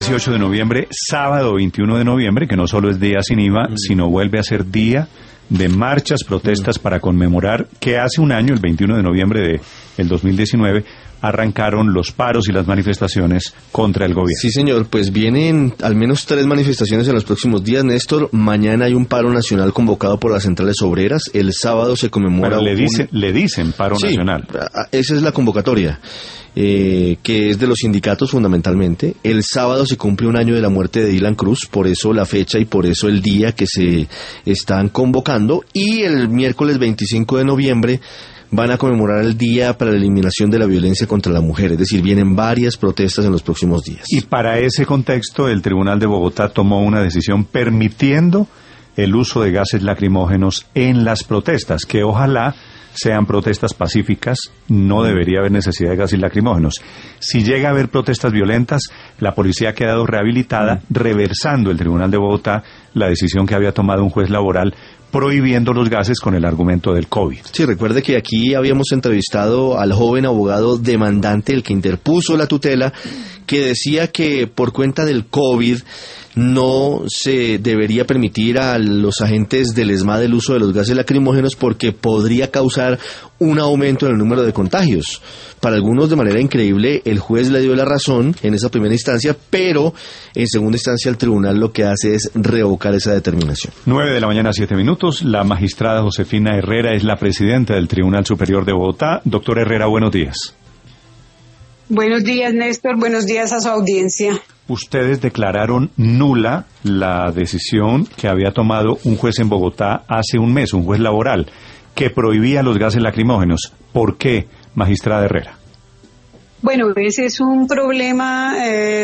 18 de noviembre, sábado 21 de noviembre, que no solo es día sin IVA, sino vuelve a ser día de marchas, protestas para conmemorar que hace un año, el 21 de noviembre del 2019, arrancaron los paros y las manifestaciones contra el gobierno. Sí, señor, pues vienen al menos 3 manifestaciones en los próximos días, Néstor. Mañana hay un paro nacional convocado por las centrales obreras. El sábado se conmemora... Pero le dicen paro nacional. Esa es la convocatoria, que es de los sindicatos fundamentalmente. El sábado se cumple un año de la muerte de Dylan Cruz, por eso la fecha y por eso el día que se están convocando. Y el miércoles 25 de noviembre van a conmemorar el Día para la Eliminación de la Violencia contra la Mujer, es decir, vienen varias protestas en los próximos días. Y para ese contexto, el Tribunal de Bogotá tomó una decisión permitiendo el uso de gases lacrimógenos en las protestas, que ojalá sean protestas pacíficas, no debería haber necesidad de gases lacrimógenos. Si llega a haber protestas violentas, la policía ha quedado rehabilitada, reversando el Tribunal de Bogotá la decisión que había tomado un juez laboral prohibiendo los gases con el argumento del COVID. Sí, recuerde que aquí habíamos entrevistado al joven abogado demandante, el que interpuso la tutela, que decía que por cuenta del COVID no se debería permitir a los agentes del ESMAD el uso de los gases lacrimógenos porque podría causar un aumento en el número de contagios. Para algunos, de manera increíble, el juez le dio la razón en esa primera instancia, pero en segunda instancia el tribunal lo que hace es revocar esa determinación. 9:07 a.m. La magistrada Josefina Herrera es la presidenta del Tribunal Superior de Bogotá. Doctora Herrera, buenos días. Buenos días, Néstor. Buenos días a su audiencia. Ustedes declararon nula la decisión que había tomado un juez en Bogotá hace un mes, un juez laboral, que prohibía los gases lacrimógenos. ¿Por qué, magistrada Herrera? Bueno, ese es un problema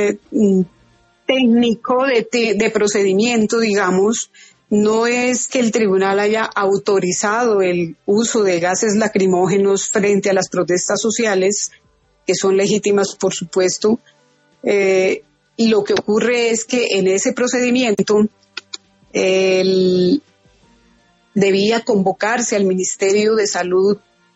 técnico de procedimiento, digamos. No es que el tribunal haya autorizado el uso de gases lacrimógenos frente a las protestas sociales, que son legítimas, por supuesto. Y lo que ocurre es que en ese procedimiento debía convocarse al Ministerio de Salud,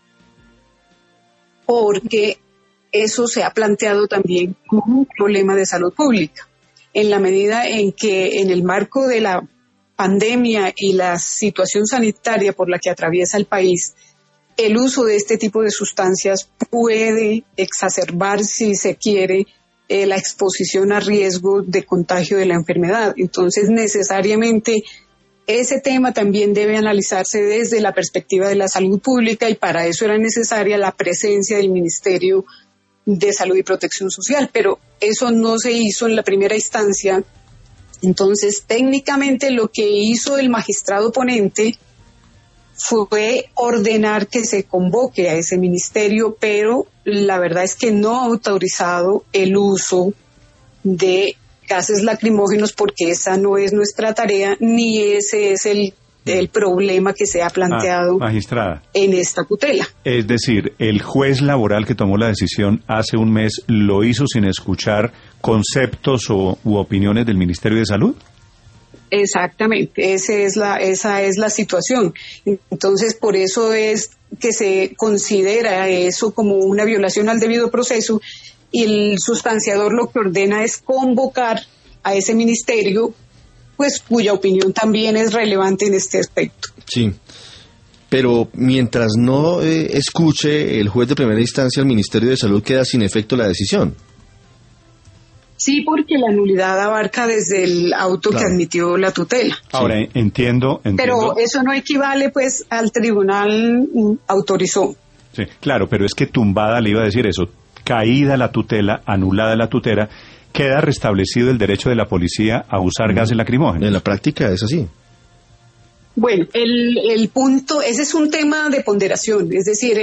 porque eso se ha planteado también como un problema de salud pública, en la medida en que en el marco de la pandemia y la situación sanitaria por la que atraviesa el país, el uso de este tipo de sustancias puede exacerbar, si se quiere, la exposición a riesgo de contagio de la enfermedad. Entonces, necesariamente, ese tema también debe analizarse desde la perspectiva de la salud pública, y para eso era necesaria la presencia del Ministerio de Salud y Protección Social, pero eso no se hizo en la primera instancia. Entonces, técnicamente, lo que hizo el magistrado ponente fue ordenar que se convoque a ese ministerio, pero la verdad es que no ha autorizado el uso de gases lacrimógenos, porque esa no es nuestra tarea, ni ese es el problema que se ha planteado magistrada, en esta tutela. Es decir, el juez laboral que tomó la decisión hace un mes lo hizo sin escuchar conceptos u opiniones del Ministerio de Salud. Exactamente, esa es la situación. Entonces, por eso es que se considera eso como una violación al debido proceso, y el sustanciador lo que ordena es convocar a ese ministerio, pues cuya opinión también es relevante en este aspecto. Sí, pero mientras no escuche el juez de primera instancia al Ministerio de Salud, queda sin efecto la decisión. Sí, porque la nulidad abarca desde el auto que admitió la tutela. Ahora, entiendo. Pero eso no equivale, pues, al tribunal autorizó. Sí, claro, pero es que tumbada, le iba a decir eso, caída la tutela, anulada la tutela, queda restablecido el derecho de la policía a usar gases lacrimógenos. En la práctica es así. Bueno, el punto, ese es un tema de ponderación, es decir,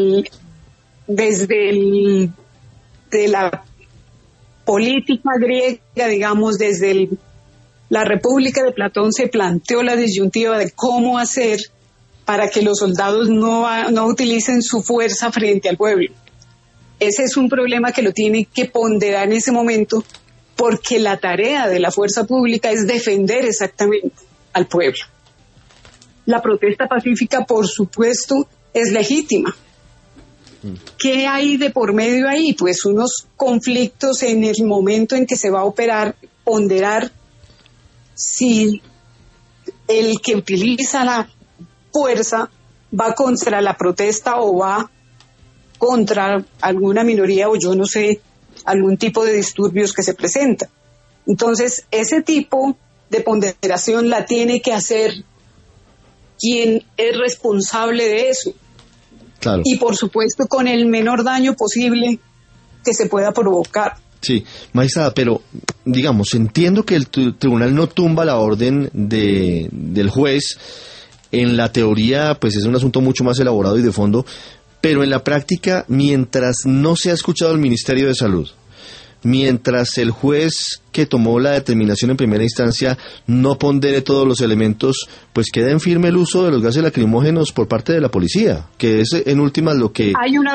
de la política griega, digamos, desde la República de Platón se planteó la disyuntiva de cómo hacer para que los soldados no utilicen su fuerza frente al pueblo. Ese es un problema que lo tiene que ponderar en ese momento, porque la tarea de la fuerza pública es defender exactamente al pueblo. La protesta pacífica, por supuesto, es legítima, ¿Qué hay de por medio ahí? Pues unos conflictos en el momento en que se va a operar, ponderar si el que utiliza la fuerza va contra la protesta o va contra alguna minoría o yo no sé, algún tipo de disturbios que se presenta. Entonces, ese tipo de ponderación la tiene que hacer quien es responsable de eso. Claro. Y por supuesto con el menor daño posible que se pueda provocar. Sí, magistrada, pero digamos, entiendo que el tribunal no tumba la orden del juez. En la teoría, pues es un asunto mucho más elaborado y de fondo, pero en la práctica, mientras no se ha escuchado el Ministerio de Salud, mientras el juez que tomó la determinación en primera instancia no pondere todos los elementos, pues queda en firme el uso de los gases lacrimógenos por parte de la policía, que es en últimas lo que... Hay una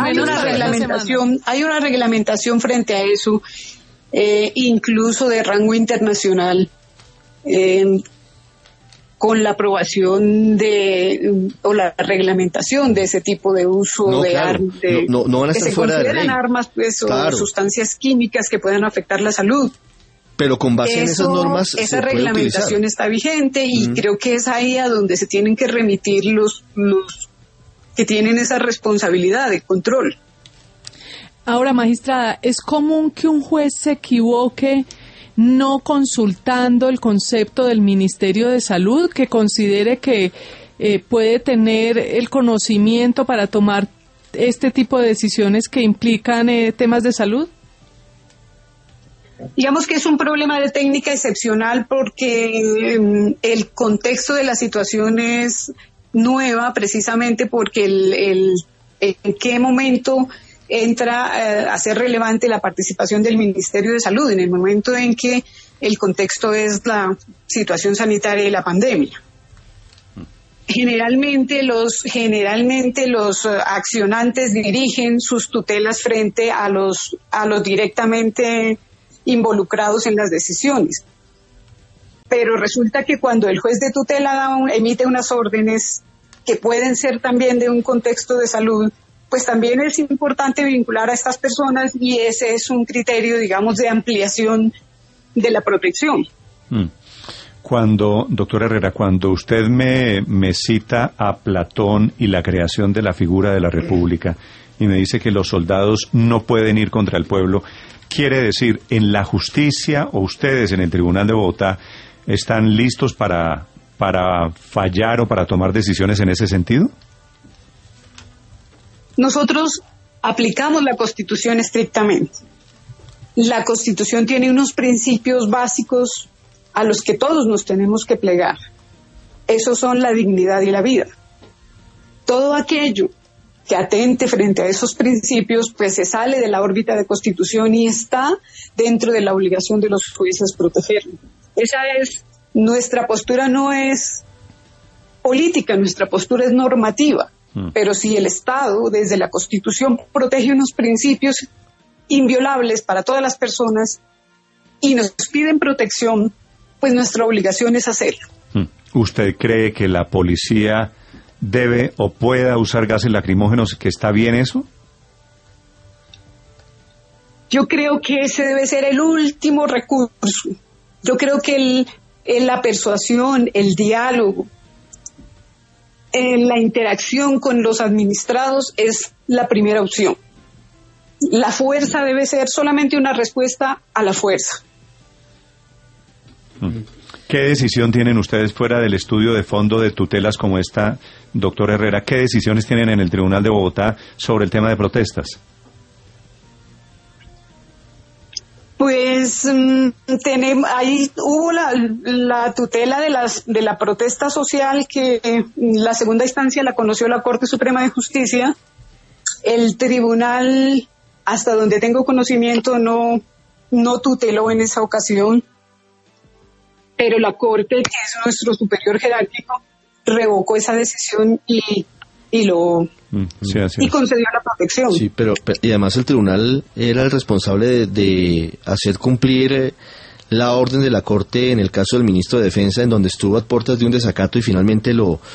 reglamentación frente a eso, incluso de rango internacional, con la aprobación o la reglamentación de ese tipo de uso de armas, no van a estar fuera de ley. Se consideran armas, pues, o sustancias químicas que puedan afectar la salud. Pero con base en esas normas esa reglamentación está vigente y creo que es ahí a donde se tienen que remitir los que tienen esa responsabilidad de control. Ahora, magistrada, ¿es común que un juez se equivoque no consultando el concepto del Ministerio de Salud, que considere que puede tener el conocimiento para tomar este tipo de decisiones que implican temas de salud? Digamos que es un problema de técnica excepcional porque el contexto de la situación es nueva precisamente porque en qué momento entra a ser relevante la participación del Ministerio de Salud en el momento en que el contexto es la situación sanitaria y la pandemia. Generalmente los accionantes dirigen sus tutelas frente a los directamente involucrados en las decisiones. Pero resulta que cuando el juez de tutela emite unas órdenes que pueden ser también de un contexto de salud, pues también es importante vincular a estas personas y ese es un criterio, digamos, de ampliación de la protección. Doctor Herrera, cuando usted me cita a Platón y la creación de la figura de la República y me dice que los soldados no pueden ir contra el pueblo, ¿quiere decir en la justicia o ustedes en el Tribunal de Bogotá están listos para fallar o para tomar decisiones en ese sentido? Nosotros aplicamos la Constitución estrictamente. La Constitución tiene unos principios básicos a los que todos nos tenemos que plegar. Esos son la dignidad y la vida. Todo aquello que atente frente a esos principios, pues se sale de la órbita de Constitución y está dentro de la obligación de los jueces protegerlo. Esa es nuestra postura, no es política, nuestra postura es normativa. Pero si el Estado, desde la Constitución, protege unos principios inviolables para todas las personas y nos piden protección, pues nuestra obligación es hacerlo. ¿Usted cree que la policía debe o pueda usar gases lacrimógenos, que está bien eso? Yo creo que ese debe ser el último recurso. Yo creo que la persuasión, el diálogo, la interacción con los administrados es la primera opción. La fuerza debe ser solamente una respuesta a la fuerza. ¿Qué decisión tienen ustedes fuera del estudio de fondo de tutelas como esta, doctor Herrera? ¿Qué decisiones tienen en el Tribunal de Bogotá sobre el tema de protestas? Pues ahí hubo la tutela de la protesta social que la segunda instancia la conoció la Corte Suprema de Justicia. El tribunal, hasta donde tengo conocimiento, no tuteló en esa ocasión, pero la Corte, que es nuestro superior jerárquico, revocó esa decisión y concedió la protección. Sí, pero y además el tribunal era el responsable de hacer cumplir la orden de la Corte en el caso del ministro de Defensa, en donde estuvo a puertas de un desacato y finalmente lo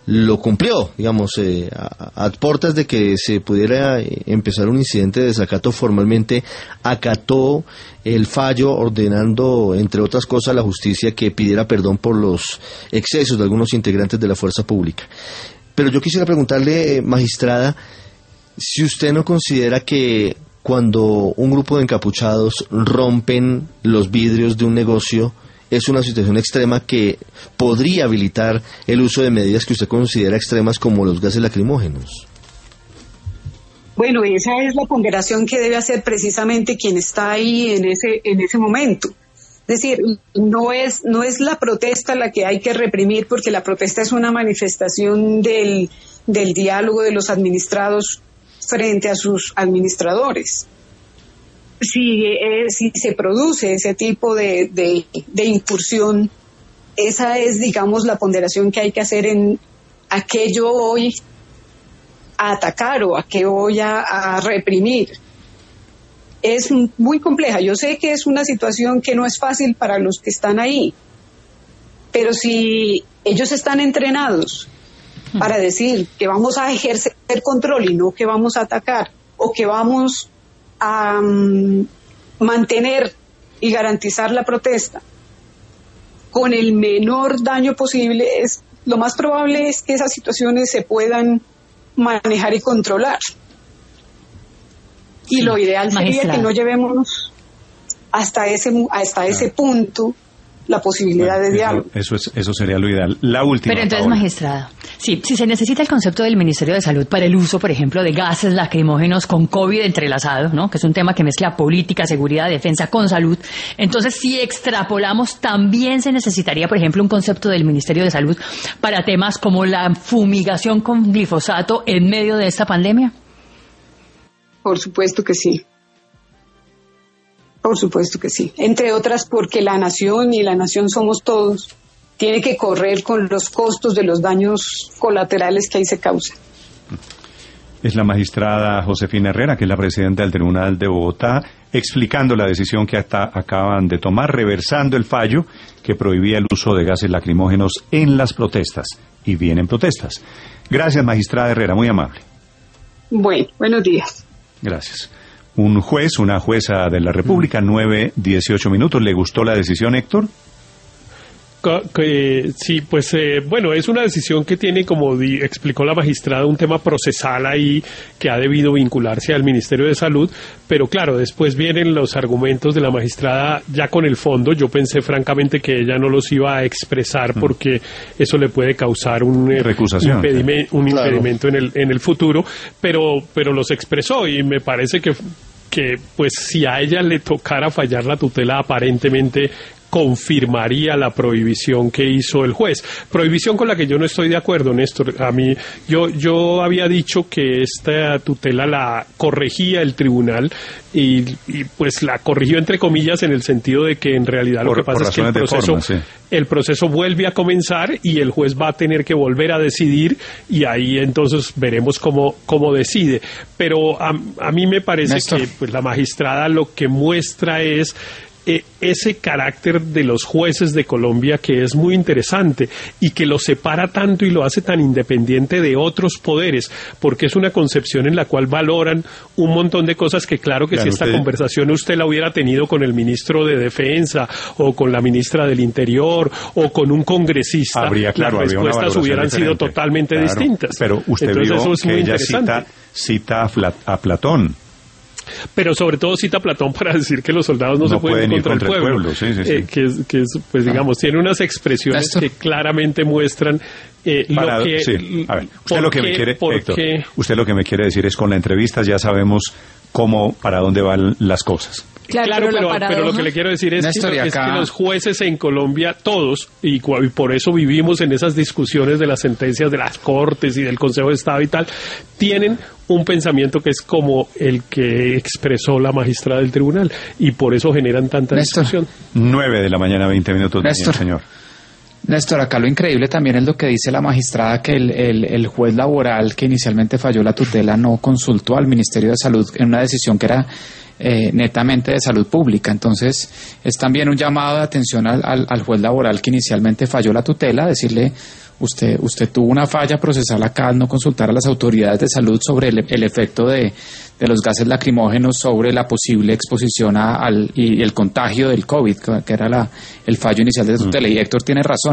lo cumplió, digamos, a puertas de que se pudiera empezar un incidente de desacato, formalmente acató el fallo, ordenando, entre otras cosas, a la justicia que pidiera perdón por los excesos de algunos integrantes de la fuerza pública. Pero yo quisiera preguntarle, magistrada, si usted no considera que cuando un grupo de encapuchados rompen los vidrios de un negocio es una situación extrema que podría habilitar el uso de medidas que usted considera extremas como los gases lacrimógenos. Bueno, esa es la ponderación que debe hacer precisamente quien está ahí en ese momento. Es decir, no es la protesta la que hay que reprimir, porque la protesta es una manifestación del diálogo de los administrados frente a sus administradores. Si se produce ese tipo de incursión, esa es, digamos, la ponderación que hay que hacer en a qué yo voy a atacar o a qué voy a reprimir. Es muy compleja. Yo sé que es una situación que no es fácil para los que están ahí, pero si ellos están entrenados para decir que vamos a ejercer control y no que vamos a atacar, o que vamos a mantener y garantizar la protesta con el menor daño posible, lo más probable es que esas situaciones se puedan manejar y controlar. Y lo ideal sería que no llevemos hasta ese punto la posibilidad de diálogo. Eso sería lo ideal. La última. Pero entonces, Paola. magistrada, sí, si se necesita el concepto del Ministerio de Salud para el uso, por ejemplo, de gases lacrimógenos con COVID entrelazado, ¿no?, que es un tema que mezcla política, seguridad, defensa con salud, entonces si extrapolamos, también se necesitaría, por ejemplo, un concepto del Ministerio de Salud para temas como la fumigación con glifosato en medio de esta pandemia. Por supuesto que sí. Por supuesto que sí. Entre otras porque la nación, y la nación somos todos, tiene que correr con los costos de los daños colaterales que ahí se causan. Es la magistrada Josefina Herrera, que es la presidenta del Tribunal de Bogotá, explicando la decisión que acaban de tomar, reversando el fallo que prohibía el uso de gases lacrimógenos en las protestas. Y vienen protestas. Gracias, magistrada Herrera, muy amable. Bueno, buenos días. Gracias. Un juez, una jueza de la República, 9:18 minutos. ¿Le gustó la decisión, Héctor? Sí, pues bueno, es una decisión que tiene, como explicó la magistrada, un tema procesal ahí que ha debido vincularse al Ministerio de Salud, pero claro, después vienen los argumentos de la magistrada ya con el fondo. Yo pensé francamente que ella no los iba a expresar porque eso le puede causar un impedimento en el futuro, pero los expresó, y me parece que pues si a ella le tocara fallar la tutela, aparentemente confirmaría la prohibición que hizo el juez. Prohibición con la que yo no estoy de acuerdo, Néstor. A mí, yo había dicho que esta tutela la corregía el tribunal y pues la corrigió entre comillas, en el sentido de que en realidad lo que pasa es que el proceso vuelve a comenzar y el juez va a tener que volver a decidir, y ahí entonces veremos cómo decide. Pero a mí me parece, Néstor, que pues la magistrada lo que muestra es ese carácter de los jueces de Colombia, que es muy interesante y que lo separa tanto y lo hace tan independiente de otros poderes, porque es una concepción en la cual valoran un montón de cosas que claro que si esta conversación usted la hubiera tenido con el ministro de Defensa o con la ministra del Interior o con un congresista, las respuestas hubieran sido totalmente distintas. Pero usted entonces, vio eso es que muy ella interesante. cita a Platón. Pero sobre todo cita a Platón para decir que los soldados no se pueden ir contra el pueblo. Sí. Que es, pues digamos, tiene unas expresiones, Néstor, que claramente muestran lo que... Sí. A ver, usted lo que me quiere decir es, con la entrevista ya sabemos para dónde van las cosas. Claro, pero lo que le quiero decir es, Néstor, es que los jueces en Colombia, todos, y por eso vivimos en esas discusiones de las sentencias de las Cortes y del Consejo de Estado y tal, tienen un pensamiento que es como el que expresó la magistrada del tribunal, y por eso generan tanta discusión. 9:20 a.m. Néstor, señor. Néstor, acá lo increíble también es lo que dice la magistrada, que el juez laboral que inicialmente falló la tutela no consultó al Ministerio de Salud en una decisión que era netamente de salud pública. Entonces es también un llamado de atención al juez laboral que inicialmente falló la tutela, decirle, usted tuvo una falla procesal acá al no consultar a las autoridades de salud sobre el efecto de los gases lacrimógenos sobre la posible exposición y el contagio del COVID, que era el fallo inicial de tutela. Y Héctor tiene razón,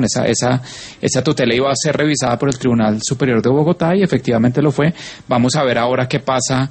esa tutela iba a ser revisada por el Tribunal Superior de Bogotá y efectivamente lo fue. Vamos a ver ahora qué pasa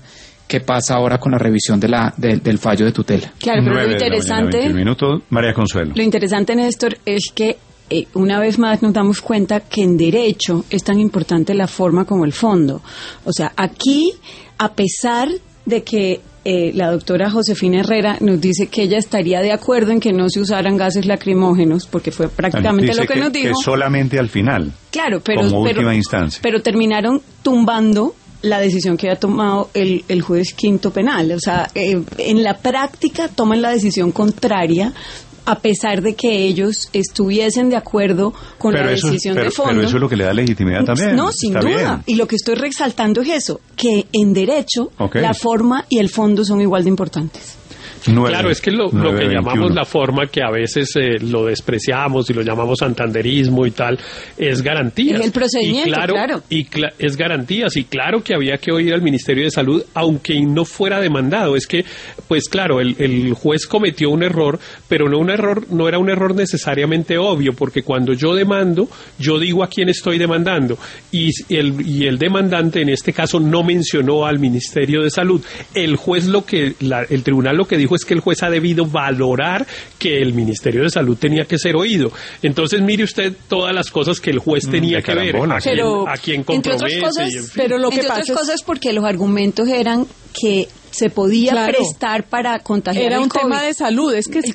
ahora con la revisión del fallo de tutela. Claro, pero lo interesante, María Consuelo. Lo interesante, Néstor, es que una vez más nos damos cuenta que en derecho es tan importante la forma como el fondo. O sea, aquí, a pesar de que la doctora Josefina Herrera nos dice que ella estaría de acuerdo en que no se usaran gases lacrimógenos, porque fue prácticamente lo que nos dijo. Que solamente al final, claro, como última instancia. Pero terminaron tumbando la decisión que había tomado el juez quinto penal. O sea, en la práctica toman la decisión contraria, a pesar de que ellos estuviesen de acuerdo con la decisión de fondo. Pero eso es lo que le da legitimidad también. No, sin duda. Bien. Y lo que estoy resaltando es eso, que en derecho la forma y el fondo son igual de importantes. Claro, es que lo que llamamos la forma, que a veces lo despreciamos y lo llamamos santanderismo y tal, es garantías. Es el procedimiento, claro. Es garantías, y claro que había que oír al Ministerio de Salud, aunque no fuera demandado. Es que, pues claro, el juez cometió un error, pero no era un error necesariamente obvio, porque cuando yo demando, yo digo a quién estoy demandando, y el demandante en este caso no mencionó al Ministerio de Salud. El juez el tribunal lo que dijo es que el juez ha debido valorar que el Ministerio de Salud tenía que ser oído. Entonces, mire usted todas las cosas que el juez tenía que ver, a quién compromete. Pero lo que pasa otras cosas porque los argumentos eran que se podía prestar para contagiar era un COVID, tema de salud. Es que es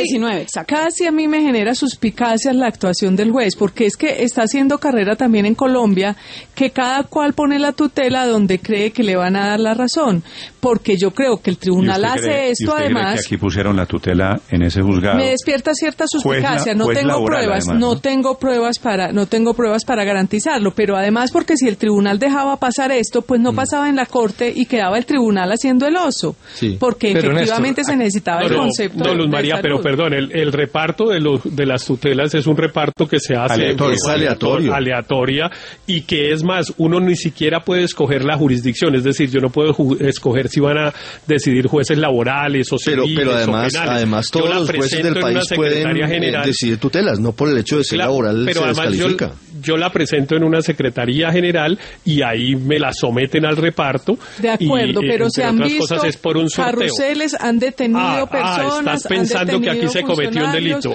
casi a mí me genera suspicacias la actuación del juez, porque es que está haciendo carrera también en Colombia, que cada cual pone la tutela donde cree que le van a dar la razón, porque yo creo que el tribunal hace esto. Además, que aquí pusieron la tutela en ese juzgado. Me despierta cierta suspicacia. No tengo pruebas, además, no tengo pruebas para garantizarlo, pero además porque si el tribunal dejaba pasar esto, pues no pasaba en la corte y quedaba el tribunal haciendo el oso, porque efectivamente Néstor, se necesitaba el concepto. No, Luz María, pero perdón, el reparto de las tutelas es un reparto que se hace aleatoria, y que es más, uno ni siquiera puede escoger la jurisdicción, es decir, yo no puedo escoger si van a decidir jueces laborales o civiles, pero además todos los jueces del país pueden decidir tutelas, no por el hecho de ser laboral pero se además descalifica. Yo la presento en una secretaría general y ahí me la someten al reparto. De acuerdo, pero se han visto es por un sorteo. Carruseles, han detenido personas. Estás pensando que aquí se cometió un delito.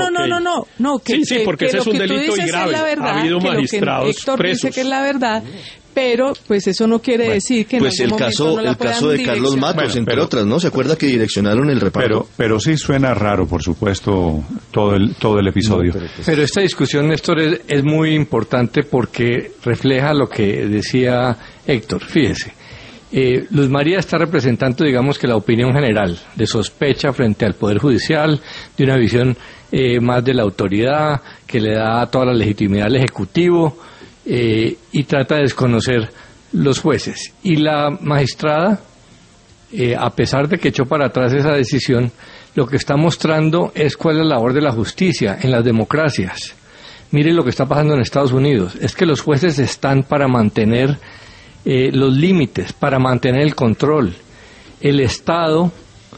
No. Sí, porque ese es un delito y grave. Ha habido magistrados Héctor presos. Dice que es la verdad. Pero, pues eso no quiere decir que pues el caso de Carlos Matos, entre otras, ¿no? ¿Se acuerda que direccionaron el reparto? Pero sí suena raro, por supuesto, todo el episodio. Pero esta discusión, Néstor, es muy importante porque refleja lo que decía Héctor. Fíjese, Luz María está representando, digamos, que la opinión general de sospecha frente al Poder Judicial, de una visión más de la autoridad que le da toda la legitimidad al Ejecutivo, y trata de desconocer los jueces. Y la magistrada, a pesar de que echó para atrás esa decisión, lo que está mostrando es cuál es la labor de la justicia en las democracias. Mire lo que está pasando en Estados Unidos. Es que los jueces están para mantener los límites, para mantener el control. El Estado,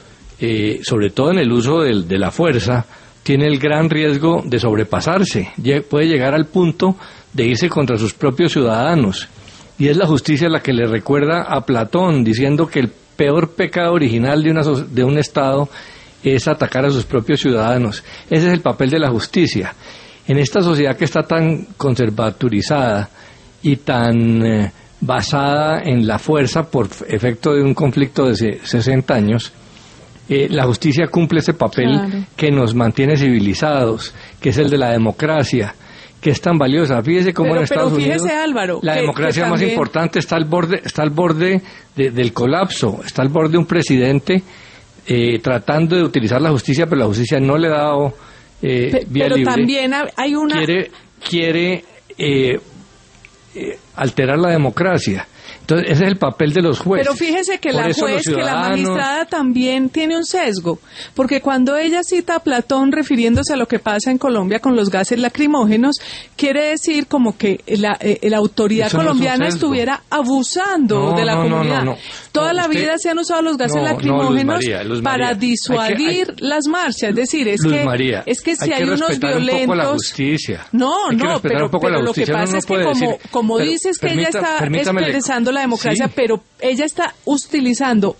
sobre todo en el uso de la fuerza, tiene el gran riesgo de sobrepasarse. Puede llegar al punto de irse contra sus propios ciudadanos. Y es la justicia la que le recuerda a Platón, diciendo que el peor pecado original de un Estado es atacar a sus propios ciudadanos. Ese es el papel de la justicia. En esta sociedad que está tan conservaturizada y tan basada en la fuerza por efecto de un conflicto de 60 años, la justicia cumple ese papel que nos mantiene civilizados, que es el de la democracia, que es tan valiosa. Fíjese cómo en Estados Unidos Álvaro, la democracia más importante está al borde del colapso, está al borde de un presidente tratando de utilizar la justicia, pero la justicia no le ha dado vía libre. También hay una... Quiere alterar la democracia. Entonces, ese es el papel de los jueces. Pero fíjese que Por la eso los juez, que la ciudadanos- magistrada también tiene un sesgo, porque cuando ella cita a Platón refiriéndose a lo que pasa en Colombia con los gases lacrimógenos, quiere decir como que la autoridad Eso no es un colombiana sesgo. estuviera abusando de la comunidad. Toda la Usted- vida se han usado los gases No, lacrimógenos Luz para María. disuadir las marchas. Es decir, es Luz que María, si hay hay que unos respetar un violentos. poco la justicia. No, Hay que no, respetar pero, un poco la pero lo que justicia. Uno pasa no es que puede decir, como pero dices que ella está permítame- expresando la democracia, Sí. pero ella está utilizando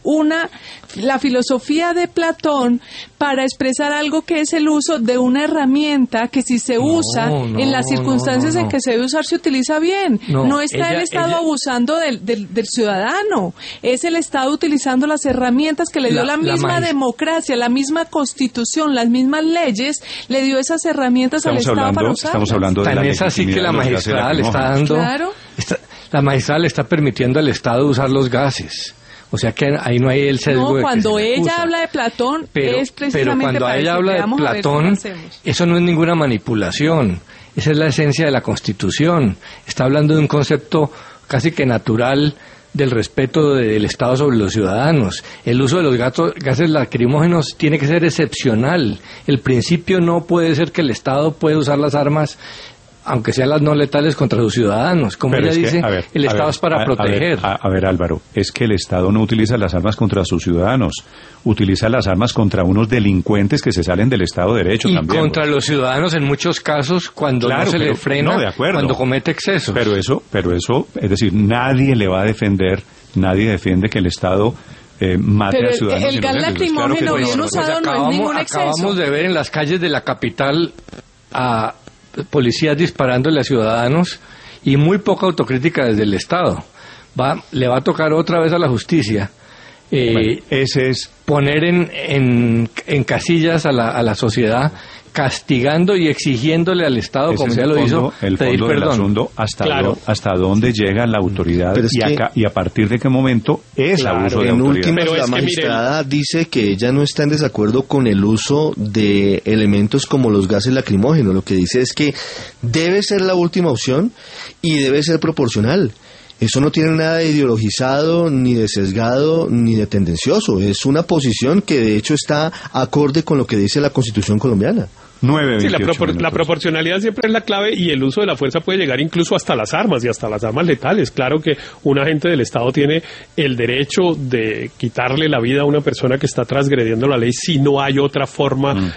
la filosofía de Platón para expresar algo que es el uso de una herramienta que si se usa en las circunstancias en que se debe usar se utiliza bien. No está el Estado abusando del ciudadano, es el Estado utilizando las herramientas que le dio la misma democracia, la misma Constitución, las mismas leyes, le dio esas herramientas al Estado para usarlas. Estamos hablando de Tan la es así que legitimidad la de los gases magistrada le está lacrimógenos. dando... Claro. La magistrada le está permitiendo al Estado usar los gases. O sea que ahí no hay el sesgo No, de que cuando se le ella acusa. habla de Platón Pero es precisamente cuando para ella decir, habla de vamos a ver cómo Platón, hacemos. eso no es ninguna manipulación. Esa es la esencia de la Constitución. Está hablando de un concepto casi que natural del respeto del Estado sobre los ciudadanos. El uso de los gases lacrimógenos tiene que ser excepcional. El principio no puede ser que el Estado pueda usar las armas, aunque sean las no letales, contra sus ciudadanos. Como Pero ella es que, dice, el Estado es para proteger. A ver, Álvaro, es que el Estado no utiliza las armas contra sus ciudadanos, utiliza las armas contra unos delincuentes que se salen del Estado de Derecho Y también. contra los ciudadanos en muchos casos cuando Claro, no se le pero- frena, no, de acuerdo. cuando comete excesos. Pero eso, es decir, nadie le va a defender, nadie defiende que el Estado mate Pero a ciudadanos el gas inocentes. Claro que lacrimógeno sí. bien usado no es ningún exceso. Acabamos de ver en las calles de la capital a policías disparándole a ciudadanos y muy poca autocrítica desde el Estado. Le va a tocar otra vez a la justicia Bueno, ese es poner en casillas a la sociedad, castigando y exigiéndole al Estado, ese como es ya el lo fondo, hizo, el pedir fondo del perdón. asunto, hasta, Claro. hasta dónde llega la autoridad Pero es que- y a partir de qué momento es Claro, abuso de En autoridad. últimas, Pero la es que, magistrada dice que ella no está en desacuerdo con el uso de elementos como los gases lacrimógenos. Lo que dice es que debe ser la última opción y debe ser proporcional. Eso no tiene nada de ideologizado, ni de sesgado, ni de tendencioso. Es una posición que de hecho está acorde con lo que dice la Constitución colombiana. 9:28 Sí, la minutos. proporcionalidad siempre es la clave y el uso de la fuerza puede llegar incluso hasta las armas y hasta las armas letales. Claro que un agente del Estado tiene el derecho de quitarle la vida a una persona que está transgrediendo la ley si no hay otra forma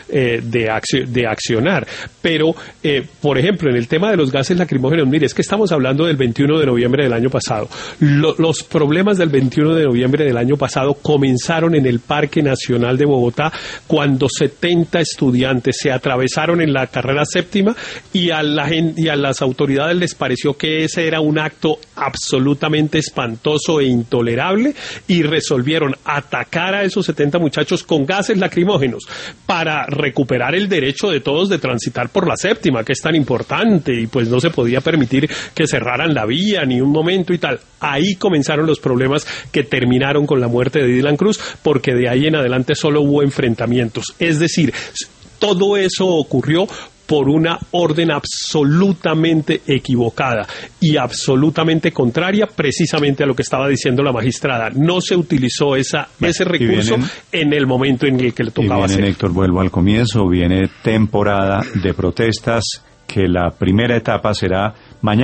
de accionar. Pero, por ejemplo, en el tema de los gases lacrimógenos, mire, es que estamos hablando del 21 de noviembre del año pasado. Los problemas del 21 de noviembre del año pasado comenzaron en el Parque Nacional de Bogotá cuando 70 estudiantes se atravesaron en la carrera séptima y a las autoridades les pareció que ese era un acto absolutamente espantoso e intolerable y resolvieron atacar a esos 70 muchachos con gases lacrimógenos para recuperar el derecho de todos de transitar por la séptima, que es tan importante, y pues no se podía permitir que cerraran la vía ni un momento y tal. Ahí comenzaron los problemas que terminaron con la muerte de Dylan Cruz, porque de ahí en adelante solo hubo enfrentamientos. Es decir, todo eso ocurrió por una orden absolutamente equivocada y absolutamente contraria precisamente a lo que estaba diciendo la magistrada. No se utilizó ese recurso en el momento en el que le tocaba hacer. Héctor, vuelvo al comienzo, viene temporada de protestas, que la primera etapa será